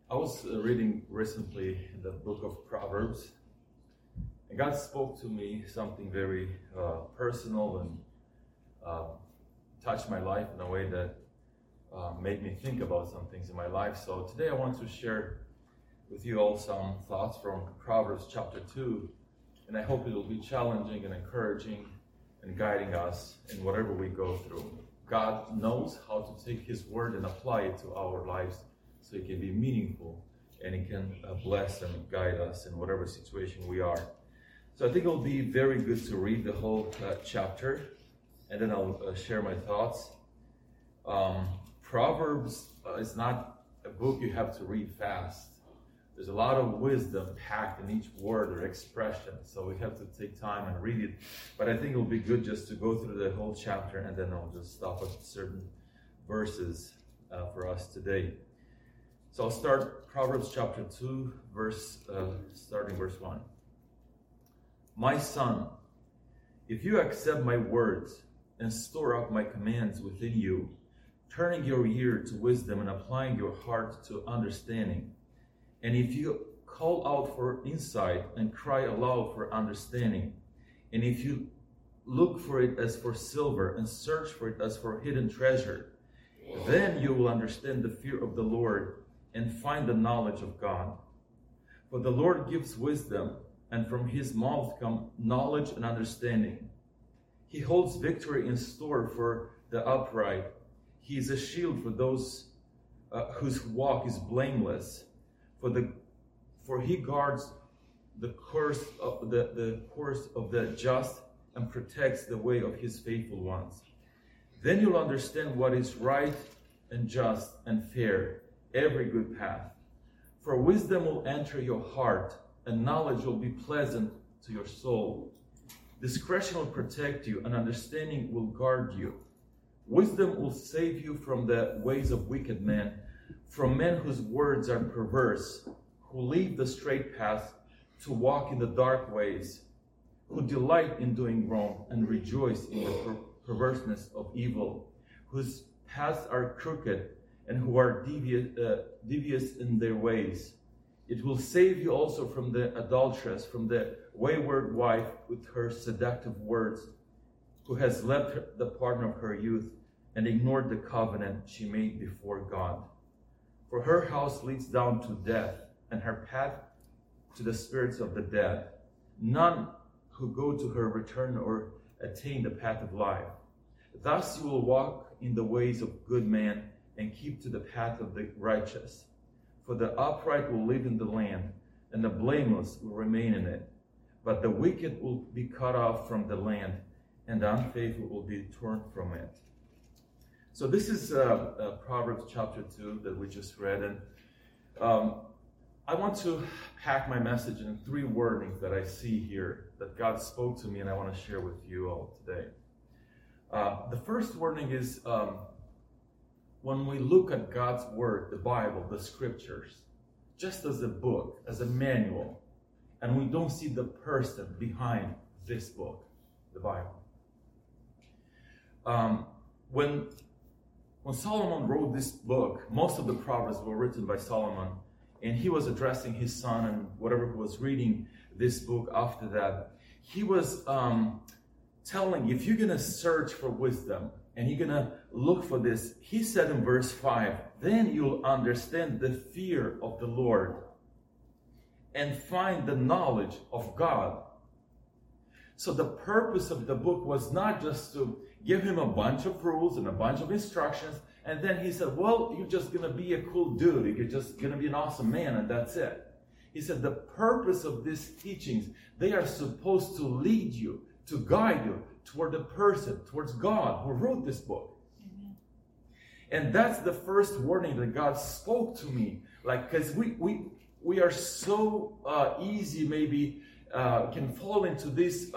I was reading recently in the book of Proverbs, and God spoke to me something very personal and touched my life in a way that made me think about some things in my life. So today I want to share with you all some thoughts from Proverbs chapter 2, and I hope it will be challenging and encouraging and guiding us in whatever we go through. God knows how to take His word and apply it to our lives so it can be meaningful and it can bless and guide us in whatever situation we are. So I think it'll be very good to read the whole chapter, and then I'll share my thoughts. Proverbs is not a book you have to read fast. There's a lot of wisdom packed in each word or expression, so we have to take time and read it. But I think it'll be good just to go through the whole chapter, and then I'll just stop at certain verses for us today. So I'll start Proverbs chapter 2, starting verse 1. My son, if you accept my words and store up my commands within you, turning your ear to wisdom and applying your heart to understanding, and if you call out for insight and cry aloud for understanding, and if you look for it as for silver and search for it as for hidden treasure, then you will understand the fear of the Lord and find the knowledge of God. For the Lord gives wisdom, and from His mouth come knowledge and understanding. He holds victory in store for the upright. He is a shield for those whose walk is blameless. For He guards the course of the just and protects the way of His faithful ones. Then you'll understand what is right and just and fair, every good path. For wisdom will enter your heart, and knowledge will be pleasant to your soul. Discretion will protect you, and understanding will guard you. Wisdom will save you from the ways of wicked men, from men whose words are perverse, who leave the straight path to walk in the dark ways, who delight in doing wrong and rejoice in the perverseness of evil, whose paths are crooked and who are devious in their ways. It will save you also from the adulteress, from the wayward wife with her seductive words, who has left the partner of her youth and ignored the covenant she made before God. For her house leads down to death, and her path to the spirits of the dead. None who go to her return or attain the path of life. Thus you will walk in the ways of good men and keep to the path of the righteous. For the upright will live in the land, and the blameless will remain in it. But the wicked will be cut off from the land, and the unfaithful will be torn from it. So this is Proverbs chapter 2 that we just read. And I want to pack my message in 3 wordings that I see here that God spoke to me, and I want to share with you all today. The first wording is when we look at God's word, the Bible, the scriptures, just as a book, as a manual, and we don't see the person behind this book, the Bible. When Solomon wrote this book, most of the Proverbs were written by Solomon, and he was addressing his son and whatever he was reading this book after that. He was telling, if you're going to search for wisdom and you're going to look for this, he said in verse 5, then you'll understand the fear of the Lord and find the knowledge of God. So the purpose of the book was not just to give him a bunch of rules and a bunch of instructions, and then he said, well, you're just going to be a cool dude. You're just going to be an awesome man, and that's it. He said the purpose of these teachings, they are supposed to lead you, to guide you toward the person, towards God who wrote this book. Amen. And that's the first warning that God spoke to me. Like, because we are so easy, maybe can fall into this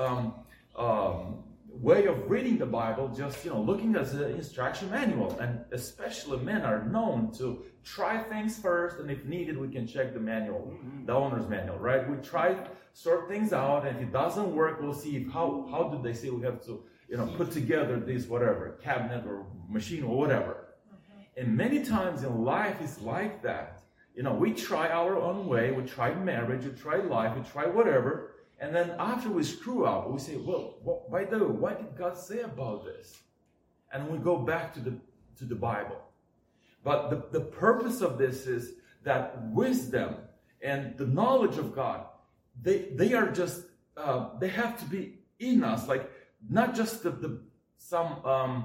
way of reading the Bible, just looking at the instruction manual. And especially men are known to try things first, and if needed, we can check the manual, the owner's manual, right? We try sort things out, and if it doesn't work, we'll see how did they say we have to put together this whatever cabinet or machine or whatever. And many times in life it's like that. we try our own way. We try marriage, we try life, we try whatever. And then after we screw up, we say, well, by the way, what did God say about this? And we go back to the Bible. But the purpose of this is that wisdom and the knowledge of God, they are just, they have to be in us, like not just some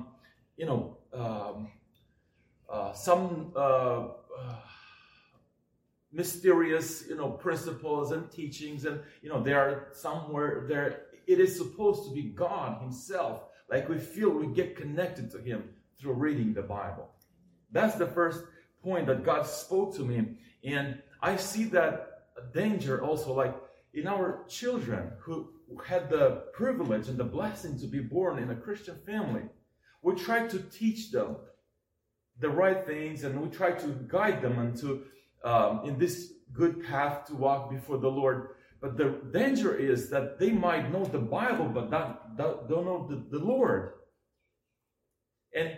mysterious, principles and teachings, and they are somewhere there. It is supposed to be God Himself. Like we feel we get connected to Him through reading the Bible. That's the first point that God spoke to me, and I see that danger also, like in our children who had the privilege and the blessing to be born in a Christian family. We try to teach them the right things, and we try to guide them into in this good path to walk before the Lord. But the danger is that they might know the Bible, but don't know the Lord. And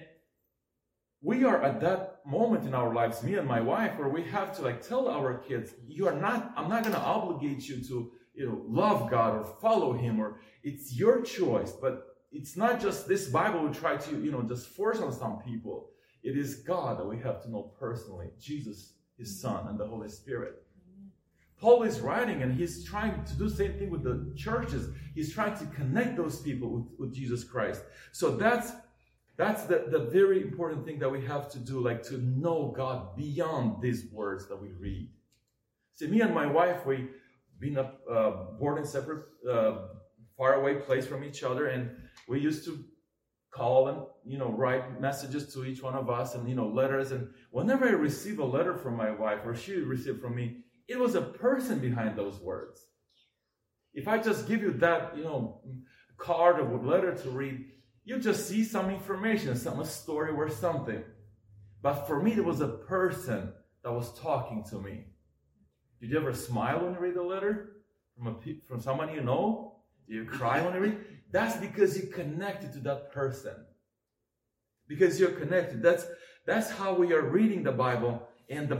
we are at that moment in our lives, me and my wife, where we have to tell our kids, I'm not going to obligate you to love God or follow Him, or it's your choice. But it's not just this Bible we try to just force on some people. It is God that we have to know personally, Jesus, His Son, and the Holy Spirit. Paul is writing, and he's trying to do the same thing with the churches. He's trying to connect those people with Jesus Christ. So that's the very important thing that we have to do, to know God beyond these words that we read. See, me and my wife, we've been born in separate, faraway place from each other, and we used to call and write messages to each one of us, and letters. And whenever I receive a letter from my wife, or she received from me, it was a person behind those words. If I just give you that card or letter to read, you just see some information, a story or something. But for me, it was a person that was talking to me. Did you ever smile when you read a letter from someone you know? Do you cry when you read? That's because you connected to that person. Because you're connected. That's how we are reading the Bible. And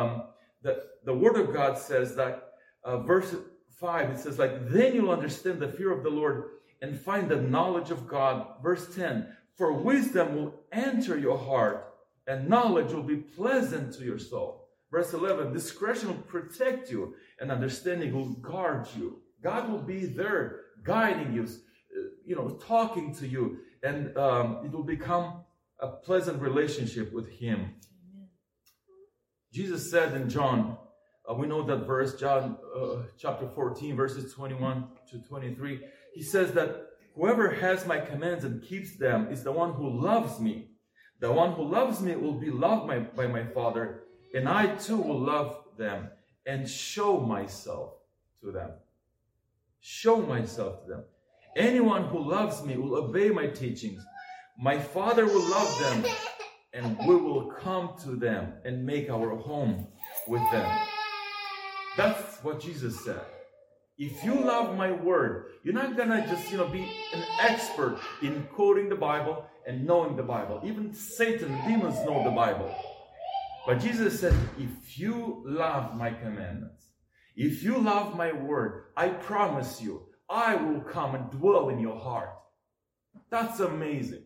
the Word of God says that, verse 5, it says then you'll understand the fear of the Lord and find the knowledge of God. Verse 10, for wisdom will enter your heart, and knowledge will be pleasant to your soul. Verse 11, discretion will protect you, and understanding will guard you. God will be there, guiding you, talking to you, and it will become a pleasant relationship with Him. Amen. Jesus said in John, we know that verse, John chapter 14, verses 21 to 23, He says that whoever has my commands and keeps them is the one who loves me. The one who loves me will be loved by my Father, and I too will love them and show myself to them. Show myself to them. Anyone who loves me will obey my teachings. My Father will love them, and we will come to them and make our home with them. That's what Jesus said. If you love my word, you're not gonna just be an expert in quoting the Bible and knowing the Bible. Even Satan, demons know the Bible. But Jesus said, if you love my commandments, if you love my word, I promise you, I will come and dwell in your heart. That's amazing.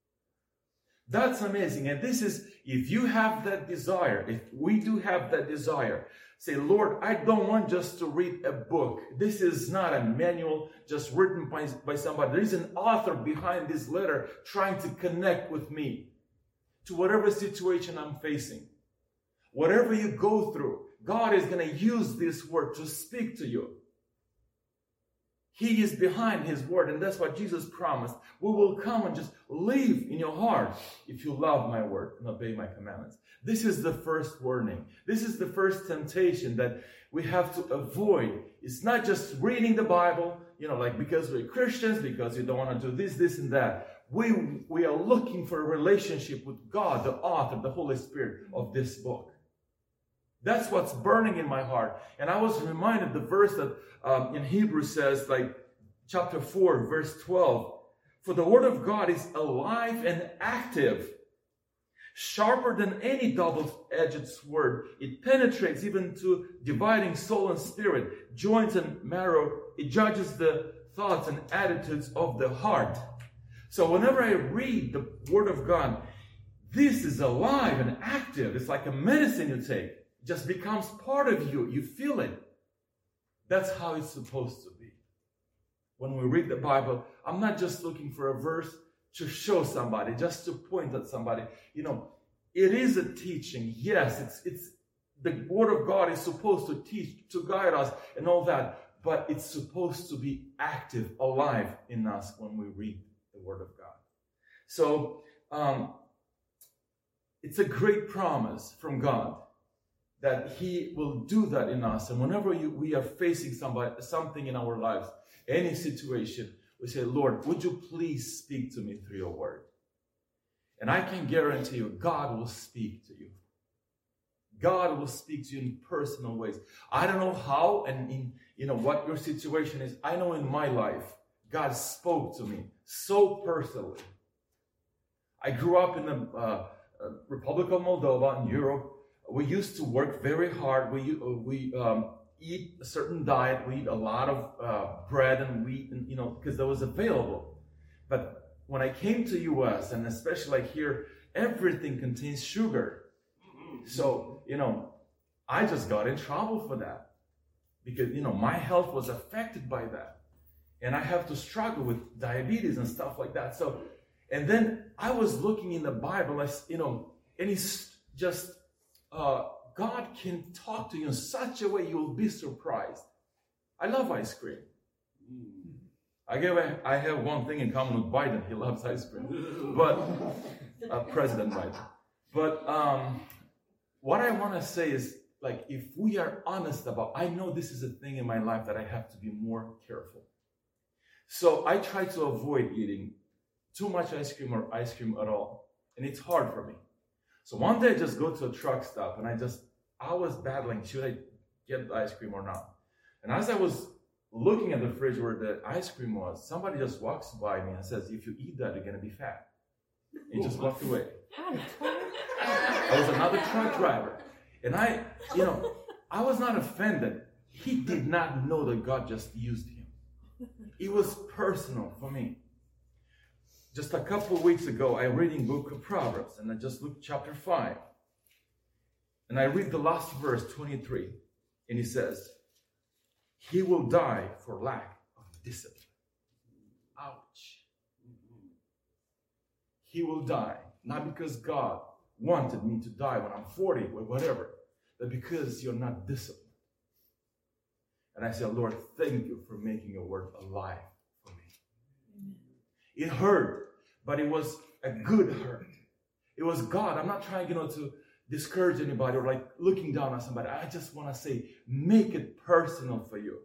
That's amazing. And this is, if you have that desire, if we do have that desire, say, Lord, I don't want just to read a book. This is not a manual just written by somebody. There is an author behind this letter trying to connect with me to whatever situation I'm facing. Whatever you go through, God is going to use this word to speak to you. He is behind His word, and that's what Jesus promised. We will come and just live in your heart if you love my word and obey my commandments. This is the first warning. This is the first temptation that we have to avoid. It's not just reading the Bible, because we're Christians, because you don't want to do this, and that. We are looking for a relationship with God, the author, the Holy Spirit of this book. That's what's burning in my heart. And I was reminded the verse that in Hebrews says, chapter 4, verse 12, for the word of God is alive and active. Sharper than any double-edged sword, it penetrates even to dividing soul and spirit, joints and marrow. It judges the thoughts and attitudes of the heart. So whenever I read the Word of God, this is alive and active. It's like a medicine you take. It just becomes part of you. You feel it. That's how it's supposed to be. When we read the Bible, I'm not just looking for a verse to show somebody, just to point at somebody. It is a teaching. Yes, it's the Word of God is supposed to teach, to guide us and all that, but it's supposed to be active, alive in us when we read the Word of God. So, it's a great promise from God that He will do that in us. And whenever we are facing something in our lives, any situation, we say, Lord, would you please speak to me through your Word? And I can guarantee you, God will speak to you. God will speak to you in personal ways. I don't know how and in what your situation is. I know in my life, God spoke to me so personally. I grew up in the Republic of Moldova in Europe. We used to work very hard. We eat a certain diet. We eat a lot of bread and wheat, and because that was available. But when I came to U.S. and especially like here, everything contains sugar. So I just got in trouble for that because my health was affected by that, and I have to struggle with diabetes and stuff like that. So, and then I was looking in the Bible, as and it's just. God can talk to you in such a way you'll be surprised. I love ice cream. I have one thing in common with Biden. He loves ice cream. But President Biden. But what I want to say is, like, if we are honest about, I know this is a thing in my life that I have to be more careful. So I try to avoid eating too much ice cream or ice cream at all. And it's hard for me. So one day I just go to a truck stop and I was battling, should I get the ice cream or not? And as I was looking at the fridge where the ice cream was, somebody just walks by me and says, if you eat that, you're going to be fat. And he just walked away. I was another truck driver. And I was not offended. He did not know that God just used him. It was personal for me. Just a couple of weeks ago, I read in book of Proverbs, and I just looked chapter 5. And I read the last verse, 23, and he says, he will die for lack of discipline. Ouch. He will die, not because God wanted me to die when I'm 40 or whatever, but because you're not disciplined. And I said, Lord, thank you for making your word alive for me. It hurt. But it was a good hurt. It was God. I'm not trying, to discourage anybody or like looking down on somebody. I just want to say, make it personal for you.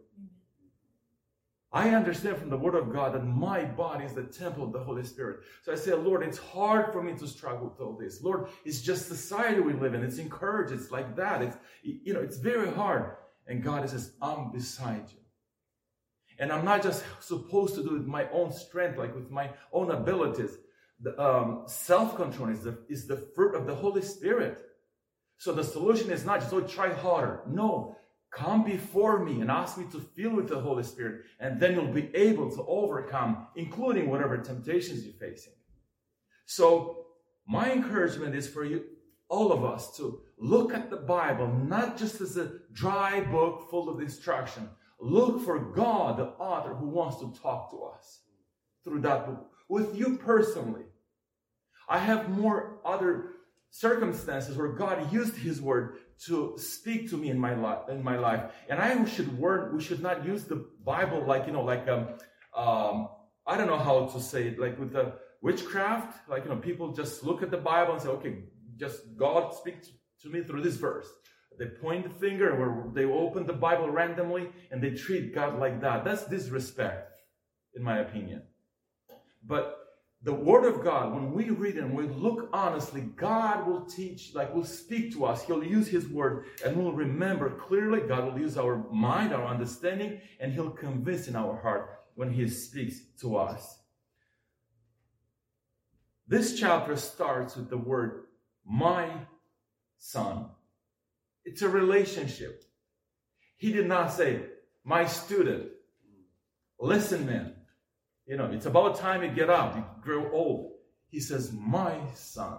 I understand from the Word of God that my body is the temple of the Holy Spirit. So I say, Lord, it's hard for me to struggle with all this. Lord, it's just society we live in. It's encouraged. It's like that. It's very hard. And God says, I'm beside you. And I'm not just supposed to do it with my own strength, like with my own abilities. Self-control is the fruit of the Holy Spirit. So the solution is not just, try harder. No, come before me and ask me to fill with the Holy Spirit. And then you'll be able to overcome, including whatever temptations you're facing. So my encouragement is for you, all of us, to look at the Bible, not just as a dry book full of instruction. Look for God, the author, who wants to talk to us through that book. With you personally. I have more other circumstances where God used His Word to speak to me in my life. And we should not use the Bible like, I don't know how to say it, like with the witchcraft. Like, people just look at the Bible and say, okay, just God speaks to me through this verse. They point the finger, or they open the Bible randomly, and they treat God like that. That's disrespect, in my opinion. But the Word of God, when we read it and we look honestly, God will teach, will speak to us. He'll use His Word, and we'll remember clearly. God will use our mind, our understanding, and He'll convince in our heart when He speaks to us. This chapter starts with the word my son. It's a relationship. He did not say, my student. Listen, man. It's about time you get up, you grow old. He says, my son.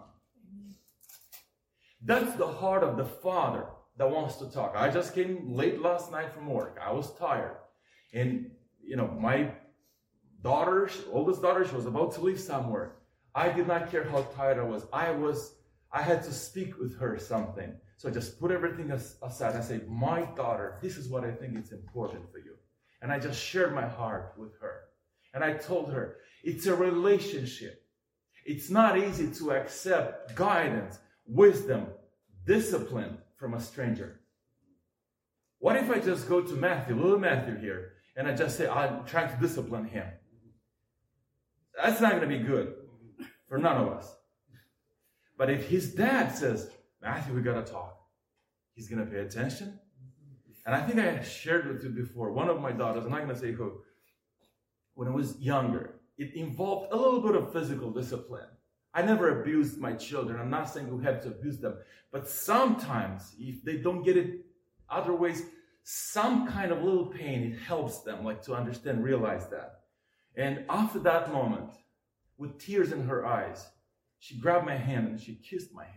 That's the heart of the father that wants to talk. I just came late last night from work. I was tired. And, my oldest daughter, she was about to leave somewhere. I did not care how tired I was. I had to speak with her something. So I just put everything aside. I say, my daughter, this is what I think is important for you. And I just shared my heart with her. And I told her, it's a relationship. It's not easy to accept guidance, wisdom, discipline from a stranger. What if I just go to little Matthew here, and I just say, I'm trying to discipline him? That's not going to be good for none of us. But if his dad says, Matthew, we got to talk, he's going to pay attention. And I think I shared with you before, one of my daughters, I'm not going to say who, when I was younger, it involved a little bit of physical discipline. I never abused my children. I'm not saying we have to abuse them. But sometimes, if they don't get it other ways, some kind of little pain, it helps them to understand, realize that. And after that moment, with tears in her eyes, she grabbed my hand and she kissed my hand.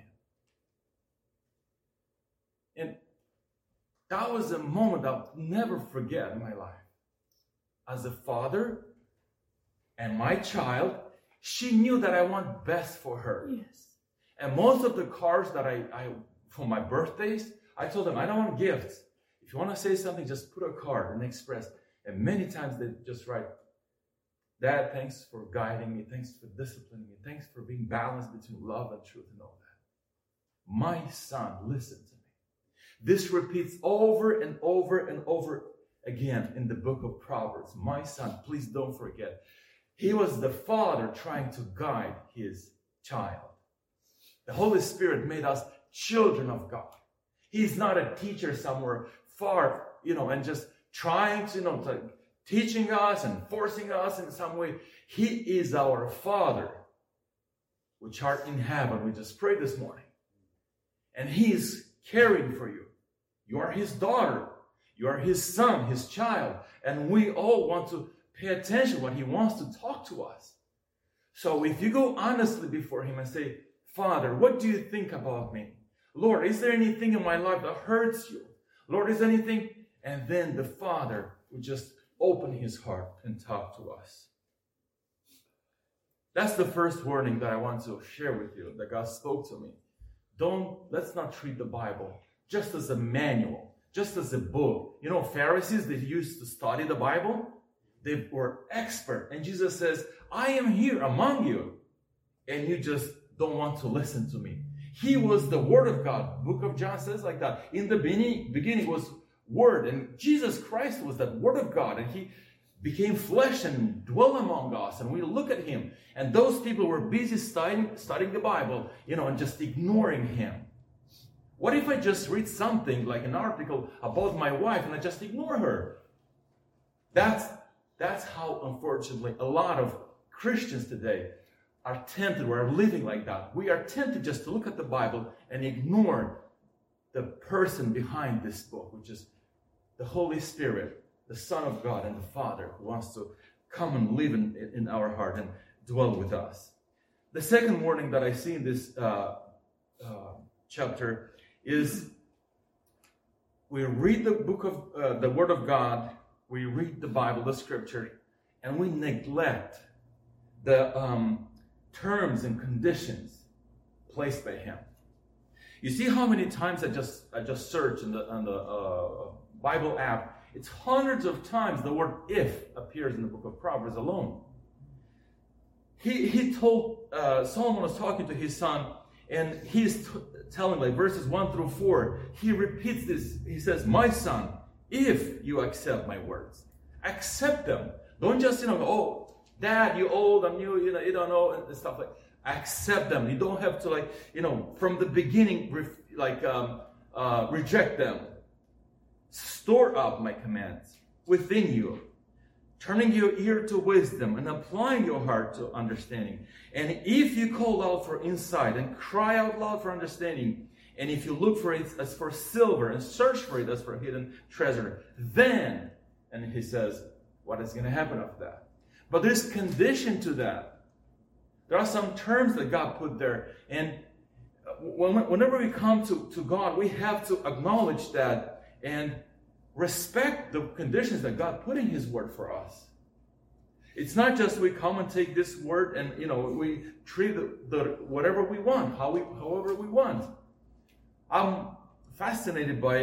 And that was a moment I'll never forget in my life. As a father and my child, she knew that I want best for her. Yes. And most of the cards that I for my birthdays, I told them, I don't want gifts. If you want to say something, just put a card and express. And many times they just write, Dad, thanks for guiding me. Thanks for disciplining me. Thanks for being balanced between love and truth and all that. My son, listen to me. This repeats over and over and over again in the book of Proverbs. My son, please don't forget. He was the father trying to guide his child. The Holy Spirit made us children of God. He's not a teacher somewhere far, and just trying to, teaching us and forcing us in some way. He is our Father, which art in heaven. We just prayed this morning. And He's caring for you. You are His daughter. You are His son, His child. And we all want to pay attention when He wants to talk to us. So if you go honestly before Him and say, Father, what do you think about me? Lord, is there anything in my life that hurts you? Lord, is there anything? And then the Father would just open His heart and talk to us. That's the first warning that I want to share with you, that God spoke to me. Let's not treat the Bible just as a manual, just as a book. Pharisees, they used to study the Bible. They were expert. And Jesus says, I am here among you. And you just don't want to listen to me. He was the Word of God. Book of John says like that. In the beginning was Word. And Jesus Christ was that Word of God. And He became flesh and dwelt among us. And we look at Him. And those people were busy studying the Bible, and just ignoring Him. What if I just read something like an article about my wife and I just ignore her? That's how, unfortunately, a lot of Christians today are tempted, or are living like that. We are tempted just to look at the Bible and ignore the person behind this book, which is the Holy Spirit, the Son of God and the Father, who wants to come and live in our heart and dwell with us. The second warning that I see in this chapter is we read the book of the Word of God, we read the Bible, the Scripture, and we neglect the terms and conditions placed by Him. You see how many times I just searched on the Bible app. It's hundreds of times the word "if" appears in the book of Proverbs alone. He told Solomon was talking to his son, and he's telling, like verses 1 through 4. He repeats this. He says, "My son, if you accept my words, accept them. Don't just go, oh, Dad, you old, I'm new, you don't know," and stuff like. Accept them. You don't have to from the beginning reject them. Store up my commands within you. turning your ear to wisdom and applying your heart to understanding. And if you call out for insight and cry out loud for understanding, and if you look for it as for silver and search for it as for hidden treasure, then, and he says, what is going to happen after that? But there's condition to that. There are some terms that God put there. And whenever we come to God, we have to acknowledge that and respect the conditions that God put in His Word for us. It's not just we come and take this word and, we treat the whatever we want, however we want. I'm fascinated by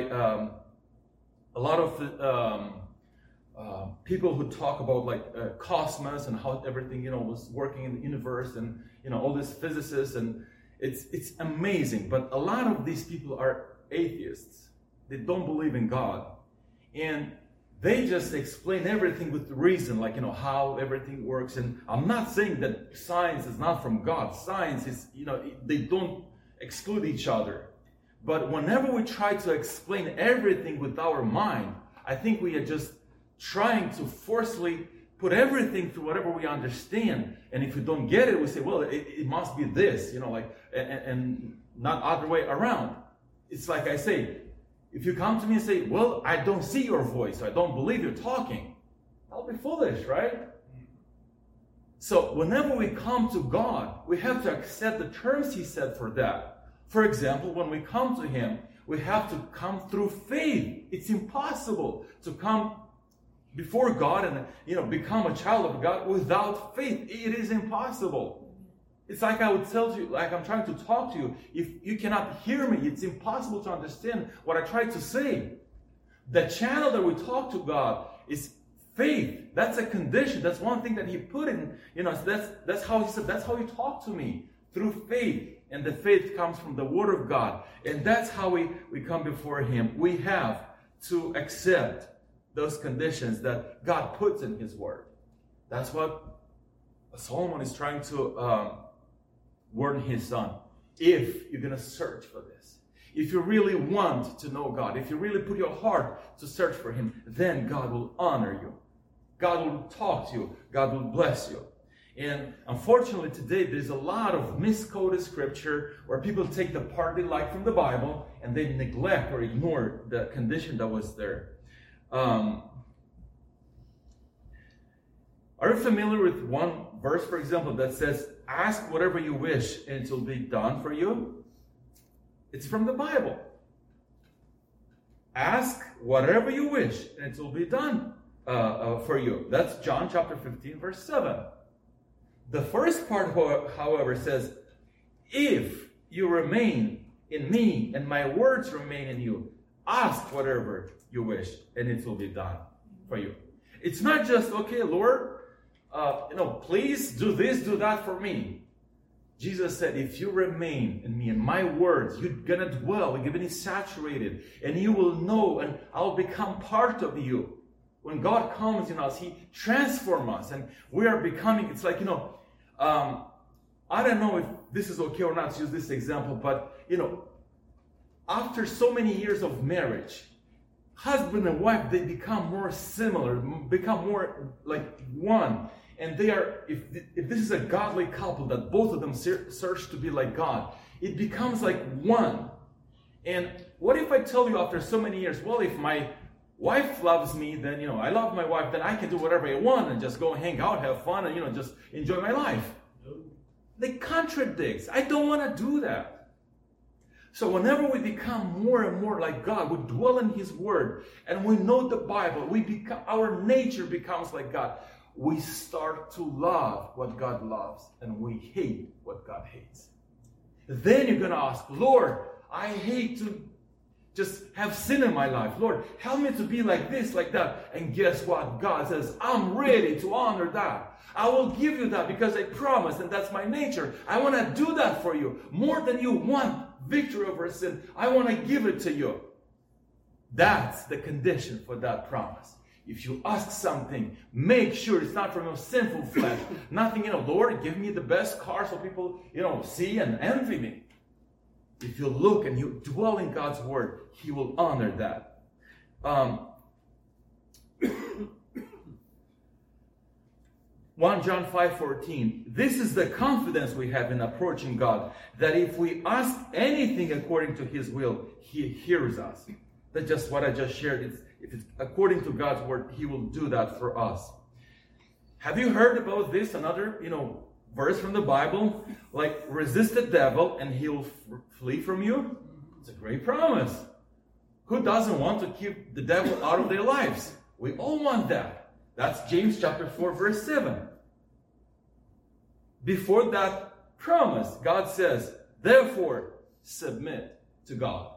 a lot of people who talk about cosmos and how everything was working in the universe and all these physicists, and it's amazing. But a lot of these people are atheists. They don't believe in God, and they just explain everything with reason, how everything works. And I'm not saying that science is not from God. Science is, they don't exclude each other. But whenever we try to explain everything with our mind, I think we are just trying to forcefully put everything through whatever we understand. And if we don't get it, we say, well, it must be this, and not other way around. It's like I say, if you come to me and say, well, I don't see your voice, so I don't believe you're talking, that'll be foolish, right? So whenever we come to God, we have to accept the terms He said for that. For example, when we come to Him, we have to come through faith. It's impossible to come before God and become a child of God without faith. It is impossible. It's like I would tell you, like I'm trying to talk to you. If you cannot hear me, it's impossible to understand what I try to say. The channel that we talk to God is faith. That's a condition. That's one thing that He put in. That's how He said, that's how you talk to me, through faith. And the faith comes from the Word of God. And that's how we come before Him. We have to accept those conditions that God puts in His Word. That's what Solomon is trying to warn his son. If you're going to search for this, if you really want to know God, if you really put your heart to search for Him, then God will honor you. God will talk to you. God will bless you. And unfortunately today there's a lot of misquoted scripture where people take the part they like from the Bible and they neglect or ignore the condition that was there. Are you familiar with one verse, for example, that says, ask whatever you wish and it will be done for you? It's from the Bible. Ask whatever you wish and it will be done for you. That's John chapter 15, verse 7. The first part, however, says, if you remain in me and my words remain in you, ask whatever you wish and it will be done for you. It's not just, okay, Lord, please do this, do that for me. Jesus said, if you remain in me and my words, you're going to dwell, you're going to be saturated, and you will know, and I'll become part of you. When God comes in us, He transforms us, and we are becoming, it's like, I don't know if this is okay or not to use this example, but, after so many years of marriage, husband and wife, they become more similar, become more like one. And they are, if this is a godly couple that both of them search to be like God, it becomes like one. And what if I tell you after so many years, well, if my wife loves me, then, I love my wife, then I can do whatever I want and just go hang out, have fun, and, just enjoy my life. They contradict. I don't want to do that. So whenever we become more and more like God, we dwell in His Word, and we know the Bible, our nature becomes like God. We start to love what God loves, and we hate what God hates. Then you're going to ask, Lord, I hate to just have sin in my life. Lord, help me to be like this, like that. And guess what? God says, I'm ready to honor that. I will give you that because I promised, and that's my nature. I want to do that for you. More than you want victory over sin, I want to give it to you. That's the condition for that promise. If you ask something, make sure it's not from your sinful flesh. Nothing, Lord, give me the best car so people, see and envy me. If you look and you dwell in God's Word, He will honor that. 1 John 5:14. This is the confidence we have in approaching God, that if we ask anything according to His will, He hears us. That's just what I just shared. If it's according to God's word, He will do that for us. Have you heard about this? Another, verse from the Bible, like resist the devil and he'll flee from you. It's a great promise. Who doesn't want to keep the devil out of their lives? We all want that. That's James chapter 4, verse 7. Before that promise, God says, therefore, submit to God.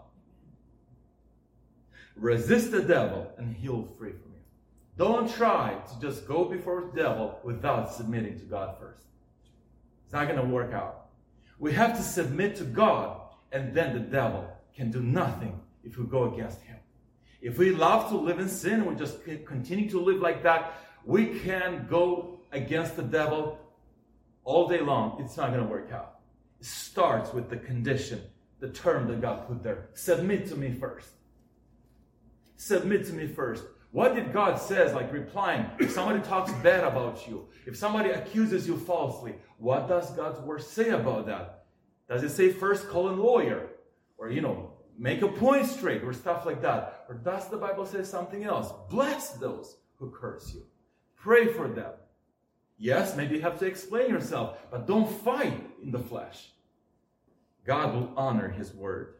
Resist the devil and he'll flee from you. Don't try to just go before the devil without submitting to God first. It's not going to work out. We have to submit to God, and then the devil can do nothing if we go against him. If we love to live in sin and we just continue to live like that, we can go against the devil all day long. It's not going to work out. It starts with the condition, the term that God put there. Submit to me first. Submit to me first. What did God says, like replying, if somebody talks bad about you, if somebody accuses you falsely, what does God's word say about that? Does it say first call a lawyer? Or, make a point straight or stuff like that? Or does the Bible say something else? Bless those who curse you. Pray for them. Yes, maybe you have to explain yourself, but don't fight in the flesh. God will honor His word.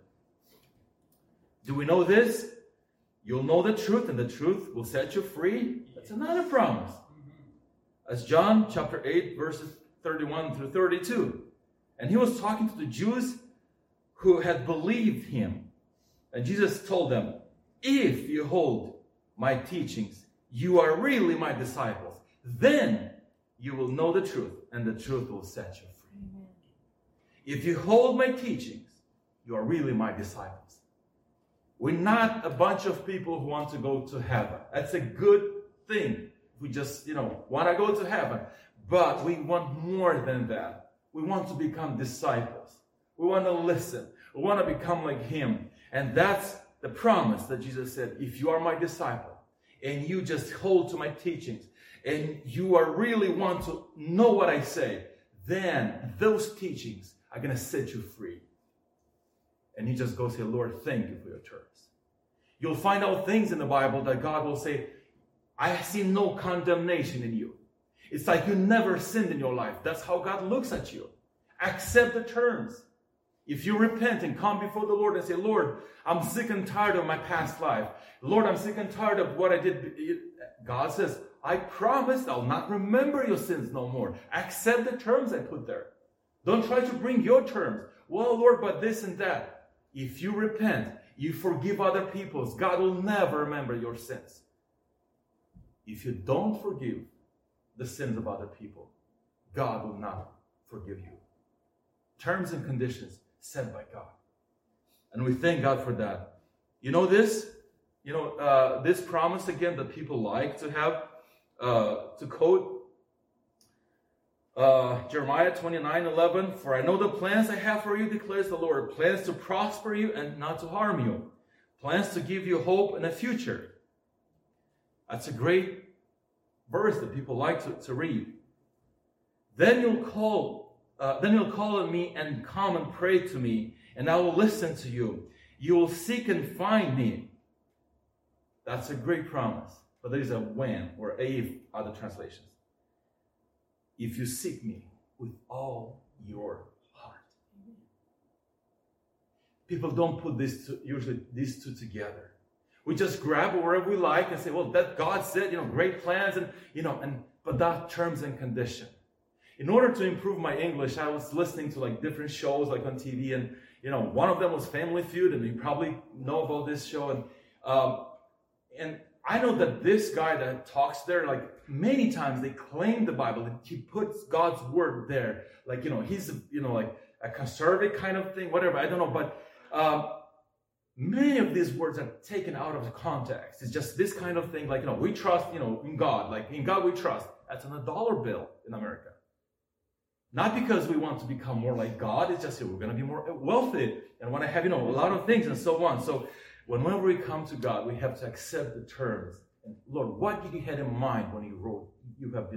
Do we know this? You'll know the truth, and the truth will set you free. That's another promise. As John chapter 8, verses 31 through 32. And He was talking to the Jews who had believed Him. And Jesus told them, if you hold my teachings, you are really my disciples. Then you will know the truth, and the truth will set you free. Amen. If you hold my teachings, you are really my disciples. We're not a bunch of people who want to go to heaven. That's a good thing. We just, want to go to heaven. But we want more than that. We want to become disciples. We want to listen. We want to become like Him. And that's the promise that Jesus said, if you are my disciple, and you just hold to my teachings, and you are really want to know what I say, then those teachings are going to set you free. And you just go say, Lord, thank you for your terms. You'll find out things in the Bible that God will say, I see no condemnation in you. It's like you never sinned in your life. That's how God looks at you. Accept the terms. If you repent and come before the Lord and say, Lord, I'm sick and tired of my past life. Lord, I'm sick and tired of what I did. God says, I promise I'll not remember your sins no more. Accept the terms I put there. Don't try to bring your terms. Well, Lord, but this and that. If you repent, you forgive other people's, God will never remember your sins. If you don't forgive the sins of other people, God will not forgive you. Terms and conditions set by God. And we thank God for that. This promise again that people like to have, to quote Jeremiah 29:11, for I know the plans I have for you, declares the Lord, plans to prosper you and not to harm you, plans to give you hope and a future. That's a great verse that people like to read. Then you'll call on me and come and pray to me, and I will listen to you. You will seek and find me. That's a great promise. But there is a when or a if other translations. If you seek me with all your heart. People don't put usually these two together. We just grab wherever we like and say, well, that God said, great plans but that terms and condition. In order to improve my English, I was listening to different shows on TV, and one of them was Family Feud, and you probably know about this show, and I know that this guy that talks there, many times they claim the Bible, and he puts God's word there. He's, a conservative kind of thing, whatever, I don't know. But many of these words are taken out of context. It's just this kind of thing, we trust, in God. In God we trust. That's on a dollar bill in America. Not because we want to become more like God. It's just we're going to be more wealthy and want to have, a lot of things and so on. So whenever we come to God, we have to accept the terms. And Lord, what did you have in mind when you wrote, you have been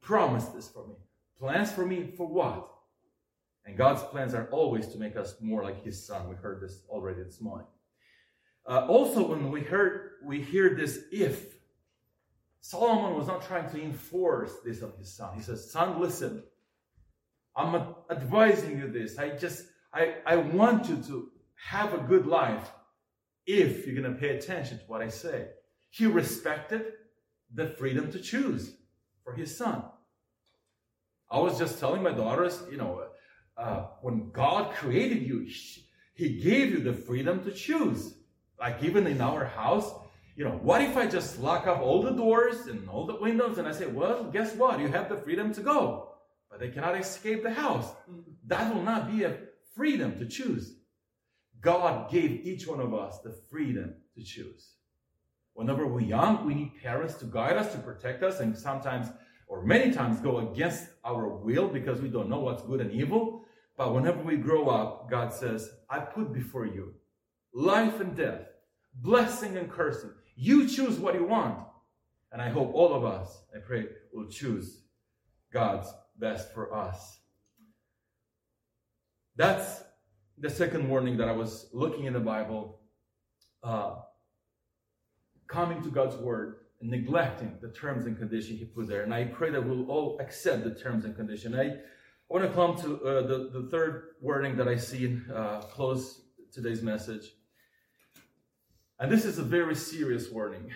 promised this for me. Plans for me for what? And God's plans are always to make us more like his son. We heard this already this morning. Also, when we hear this if, Solomon was not trying to enforce this on his son. He says, son, listen, I'm advising you this. I want you to have a good life if you're going to pay attention to what I say. He respected the freedom to choose for his son. I was just telling my daughters, when God created you, he gave you the freedom to choose. Like even in our house, what if I just lock up all the doors and all the windows and I say, well, guess what? You have the freedom to go, but they cannot escape the house. That will not be a freedom to choose. God gave each one of us the freedom to choose. Whenever we're young, we need parents to guide us, to protect us, and sometimes, or many times, go against our will because we don't know what's good and evil. But whenever we grow up, God says, I put before you life and death, blessing and cursing. You choose what you want. And I hope all of us, I pray, will choose God's best for us. That's the second warning that I was looking in the Bible, coming to God's word and neglecting the terms and conditions he put there. And I pray that we'll all accept the terms and conditions. I want to come to the third warning that I see in close today's message. And this is a very serious warning.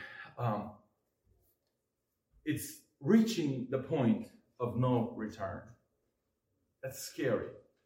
It's reaching the point of no return. That's scary.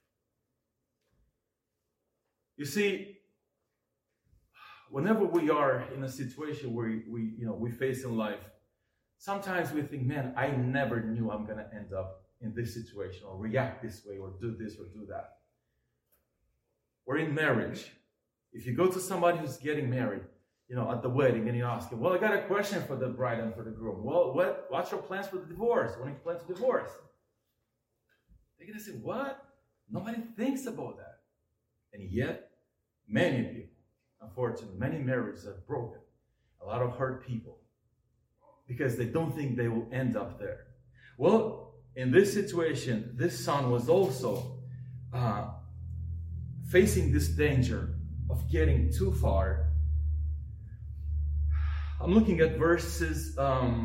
You see, whenever we are in a situation where we face in life, sometimes we think, man, I never knew I'm going to end up in this situation or react this way or do this or do that. Or in marriage, if you go to somebody who's getting married, at the wedding, and you ask him, well, I got a question for the bride and for the groom. Well, what's your plans for the divorce? When you plan to divorce? They're going to say, what? Nobody thinks about that. And yet, many people, unfortunately, many marriages are broken. A lot of hurt people. Because they don't think they will end up there. Well, in this situation, this son was also facing this danger of getting too far. I'm looking at verses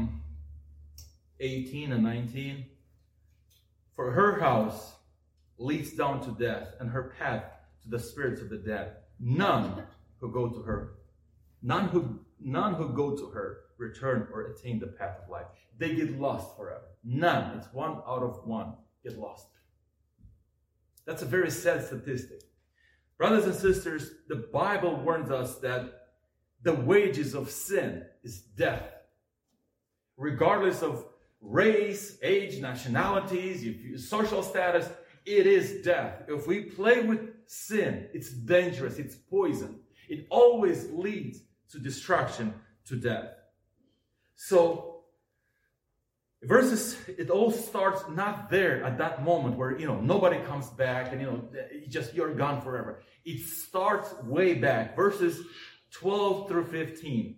18 and 19. For her house leads down to death, and her path to the spirits of the dead. None who go to her return or attain the path of life. They get lost forever. None. It's 1 out of 1 get lost. That's a very sad statistic. Brothers and sisters, the Bible warns us that the wages of sin is death. Regardless of race, age, nationalities, social status, it is death. If we play with sin, it's dangerous, it's poison. It always leads to destruction, to death. So, it all starts not there at that moment where, nobody comes back and, you're gone forever. It starts way back. Verses 12 through 15.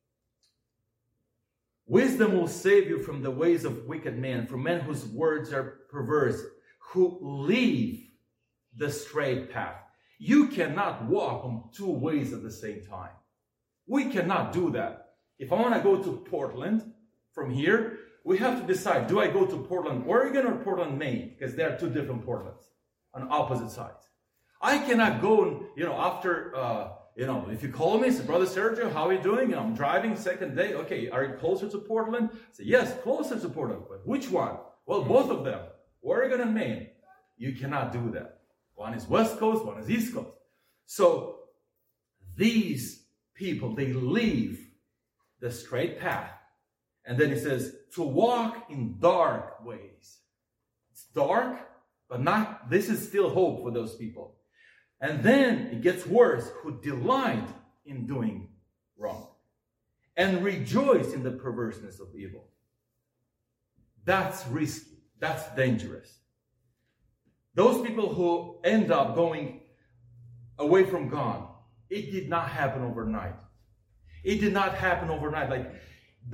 Wisdom will save you from the ways of wicked men, from men whose words are perverse, who leave the straight path. You cannot walk on two ways at the same time. We cannot do that. If I want to go to Portland from here, we have to decide, do I go to Portland, Oregon or Portland, Maine? Because there are two different Portlands on opposite sides. I cannot go and, after, if you call me, say, Brother Sergio, how are you doing? I'm driving second day. Okay, are you closer to Portland? I say, yes, closer to Portland. But which one? Well, both of them, Oregon and Maine. You cannot do that. One is West Coast, one is East Coast. So these people, they leave the straight path. And then it says, to walk in dark ways. It's dark, but this is still hope for those people. And then it gets worse, who delight in doing wrong and rejoice in the perverseness of evil. That's risky. That's dangerous. Those people who end up going away from God, it did not happen overnight. It did not happen overnight. Like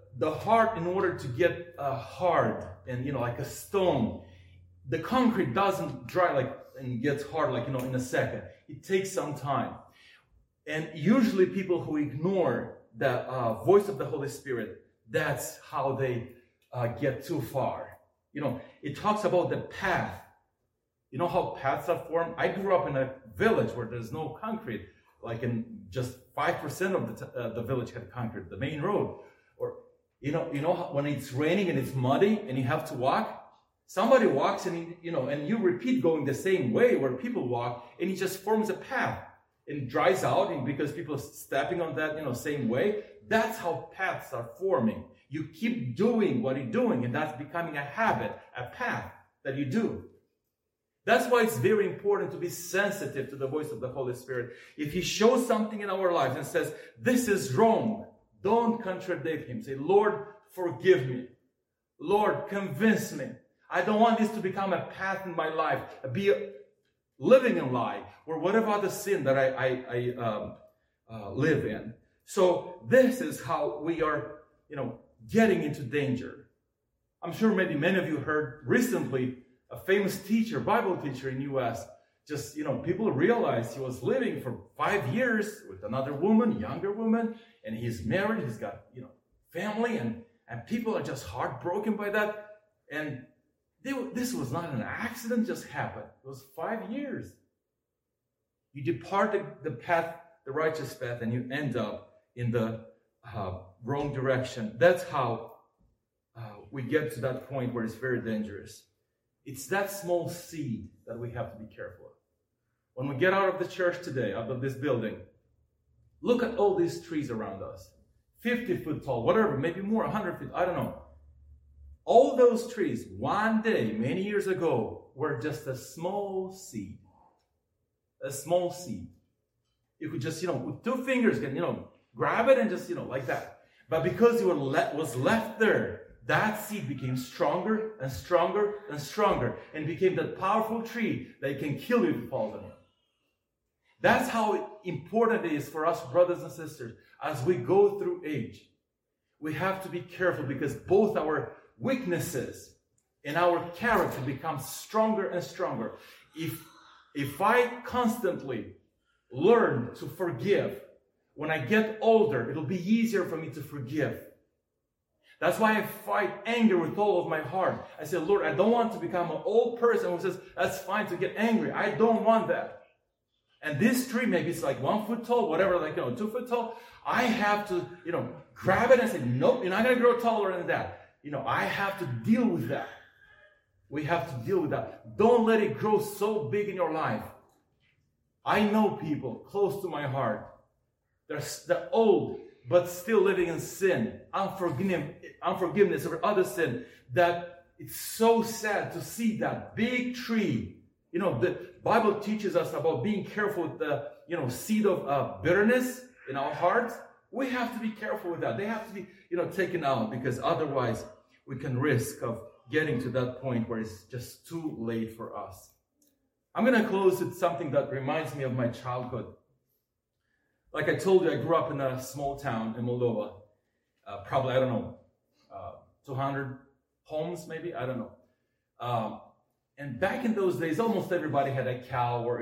the heart, in order to get hard and, like a stone, the concrete doesn't dry and gets hard in a second. It takes some time. And usually people who ignore the voice of the Holy Spirit, that's how they get too far. It talks about the path. You know how paths are formed? I grew up in a village where there's no concrete. Like in just 5% of the village had concrete, the main road. Or, when it's raining and it's muddy and you have to walk, somebody walks and, and you repeat going the same way where people walk, and it just forms a path. It dries out, and because people are stepping on that, same way. That's how paths are forming. You keep doing what you're doing, and that's becoming a habit, a path that you do. That's why it's very important to be sensitive to the voice of the Holy Spirit. If He shows something in our lives and says, this is wrong, don't contradict Him. Say, Lord, forgive me. Lord, convince me. I don't want this to become a path in my life, be living in lie, or whatever other sin that I live in. So this is how we are, getting into danger. I'm sure maybe many of you heard recently a famous teacher, Bible teacher in U.S., just, people realized he was living for 5 years with another woman, younger woman, and he's married, he's got, family, and people are just heartbroken by that. And this was not an accident, just happened. It was 5 years. You depart the path, the righteous path, and you end up in the wrong direction. That's how we get to that point where it's very dangerous. It's that small seed that we have to be careful of. When we get out of the church today, out of this building, look at all these trees around us. 50 foot tall, whatever, maybe more, 100 feet, I don't know. All those trees, one day, many years ago, were just a small seed. A small seed. You could just, with 2 fingers, grab it and just, like that. But because it was left there, that seed became stronger and stronger and stronger, and became that powerful tree that can kill you if it falls on you. That's how important it is for us, brothers and sisters, as we go through age. We have to be careful, because both our weaknesses and our character become stronger and stronger. If I constantly learn to forgive, when I get older, it'll be easier for me to forgive. That's why I fight anger with all of my heart. I say, Lord, I don't want to become an old person who says, that's fine to get angry. I don't want that. And this tree, maybe it's like 1 foot tall, whatever, 2 foot tall. I have to, grab it and say, nope, you're not going to grow taller than that. I have to deal with that. We have to deal with that. Don't let it grow so big in your life. I know people close to my heart. They're old, but still living in sin, unforgiveness over other sin, that it's so sad to see that big tree. The Bible teaches us about being careful with the, seed of bitterness in our hearts. We have to be careful with that. They have to be, taken out, because otherwise we can risk of getting to that point where it's just too late for us. I'm going to close with something that reminds me of my childhood. Like I told you, I grew up in a small town in Moldova. Probably, 200 homes maybe, I don't know. And back in those days, almost everybody had a cow or,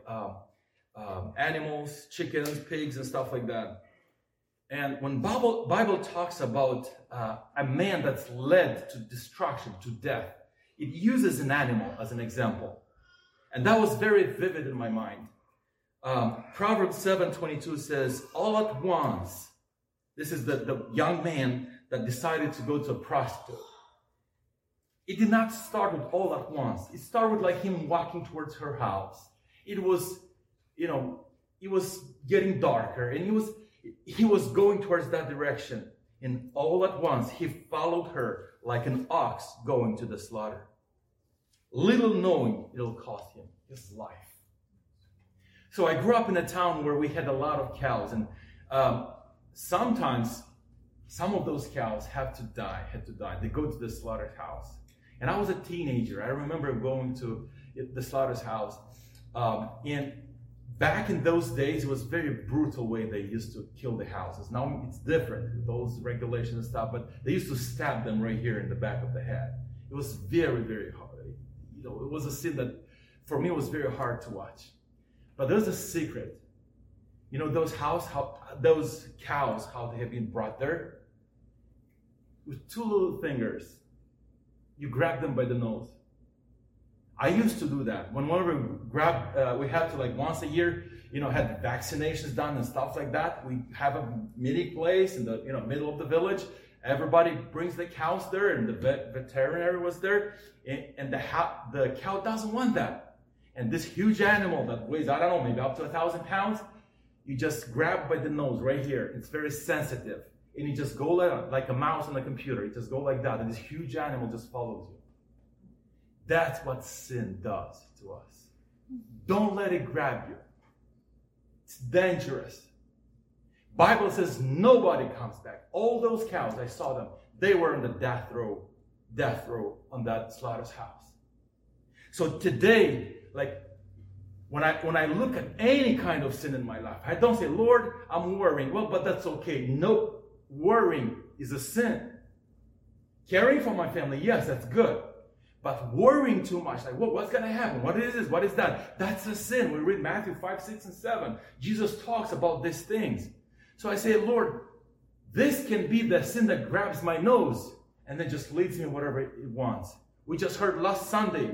animals, chickens, pigs, and stuff like that. And when Bible talks about a man that's led to destruction, to death, it uses an animal as an example. And that was very vivid in my mind. Proverbs 7:22 says, all at once, this is the young man that decided to go to a prostitute. It did not start with all at once. It started with like him walking towards her house. It was, it was getting darker, and he was going towards that direction. And all at once, he followed her like an ox going to the slaughter. Little knowing it'll cost him his life. So I grew up in a town where we had a lot of cows, and sometimes some of those cows had to die. They go to the slaughterhouse. And I was a teenager. I remember going to the slaughterhouse, and Back in those days, it was very brutal way they used to kill the houses. Now it's different with those regulations and stuff, but they used to stab them right here in the back of the head. It was very, very hard. You know, it was a sin that, for me, was very hard to watch. But there's a secret. You know, those cows, how they have been brought there? With two little fingers, you grab them by the nose. I used to do that. Whenever we had to, like, once a year, you know, had the vaccinations done and stuff like that. We have a meeting place in the, you know, middle of the village. Everybody brings the cows there, and the veterinary was there, and the cow doesn't want that. And this huge animal that weighs, I don't know, maybe up to 1,000 pounds, you just grab by the nose right here. It's very sensitive. And you just go like a mouse on a computer. You just go like that, and this huge animal just follows you. That's what sin does to us. Don't let it grab you. It's dangerous. Bible says nobody comes back. All those cows, I saw them, they were in the death row on that slaughter's house. So today, like, when I look at any kind of sin in my life, I don't say, Lord, I'm worrying. Well, but that's okay. No, worrying is a sin. Caring for my family, yes, that's good. But worrying too much, like, what's going to happen? What is this? What is that? That's a sin. We read Matthew 5, 6, and 7. Jesus talks about these things. So I say, Lord, this can be the sin that grabs my nose and then just leads me whatever it wants. We just heard last Sunday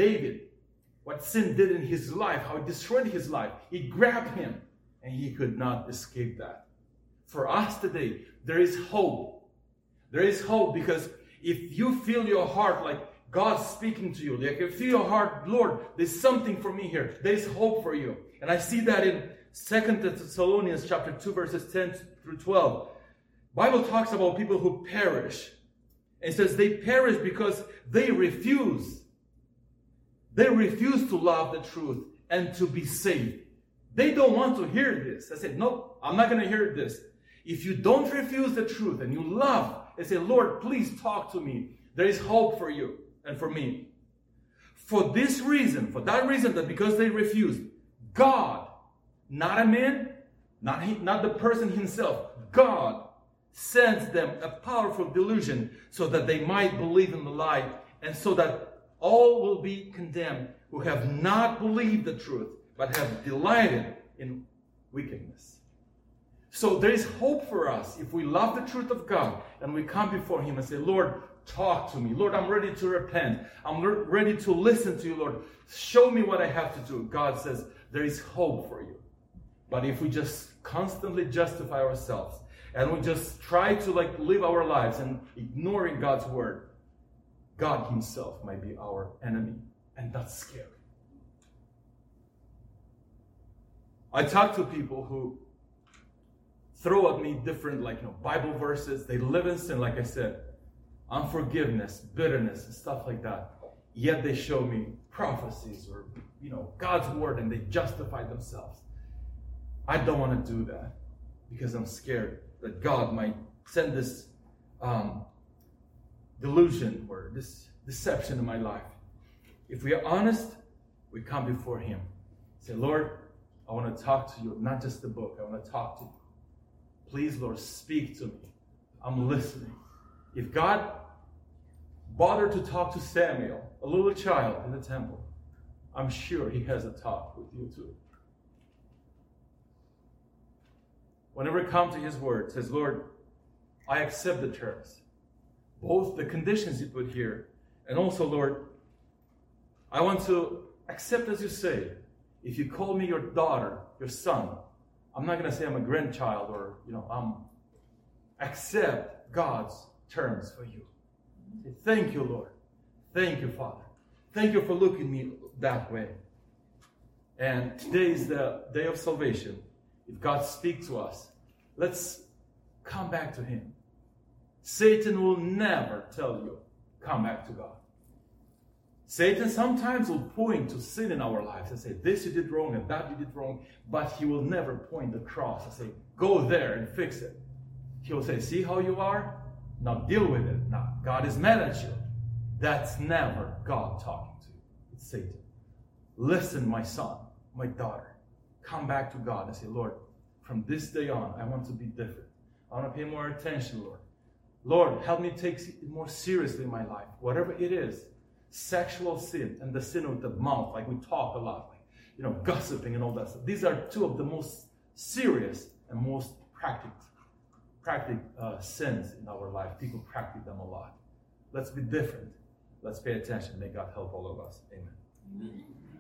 what sin did in his life, how it destroyed his life. It grabbed him, and he could not escape that. For us today, there is hope. There is hope, because if you feel your heart like God's speaking to you, like you feel your heart, Lord, there's something for me here. There's hope for you. And I see that in 2 Thessalonians chapter 2, verses 10 through 12. Bible talks about people who perish. It says they perish because they refuse. They refuse to love the truth and to be saved. They don't want to hear this. I said, nope, I'm not going to hear this. If you don't refuse the truth and you love and say, Lord, please talk to me, there is hope for you and for me. For that reason, that because they refused, God, not a man, not the person himself, God sends them a powerful delusion so that they might believe in the lie, and so that all will be condemned who have not believed the truth, but have delighted in wickedness. So there is hope for us if we love the truth of God and we come before Him and say, Lord, talk to me. Lord, I'm ready to repent. I'm ready to listen to you, Lord. Show me what I have to do. God says there is hope for you. But if we just constantly justify ourselves and we just try to live our lives and ignoring God's word, God Himself might be our enemy. And that's scary. I talk to people who throw at me different Bible verses. They live in sin, like I said. Unforgiveness, bitterness, and stuff like that. Yet they show me prophecies or God's word, and they justify themselves. I don't want to do that because I'm scared that God might send this delusion or this deception in my life. If we are honest, we come before Him. Say, Lord, I want to talk to you, not just the book. I want to talk to you. Please, Lord, speak to me. I'm listening. If God bothered to talk to Samuel, a little child in the temple, I'm sure He has a talk with you too. Whenever I come to His word, it says, Lord, I accept the terms, both the conditions you put here, and also, Lord, I want to accept as you say. If you call me your daughter, your son, I'm not going to say I'm a grandchild or, accept God's terms for you. Say, thank you, Lord. Thank you, Father. Thank you for looking at me that way. And today is the day of salvation. If God speaks to us, let's come back to Him. Satan will never tell you, come back to God. Satan sometimes will point to sin in our lives and say, this you did wrong and that you did wrong, but he will never point the cross and say, go there and fix it. He will say, see how you are? Now deal with it. Now, God is mad at you. That's never God talking to you. It's Satan. Listen, my son, my daughter. come back to God and say, Lord, from this day on, I want to be different. I want to pay more attention, Lord. Lord, help me take it more seriously in my life. Whatever it is, sexual sin and the sin of the mouth, like we talk a lot, like, gossiping and all that stuff. These are two of the most serious and most practical sins in our life. People practice them a lot. Let's be different. Let's pay attention. May God help all of us. Amen.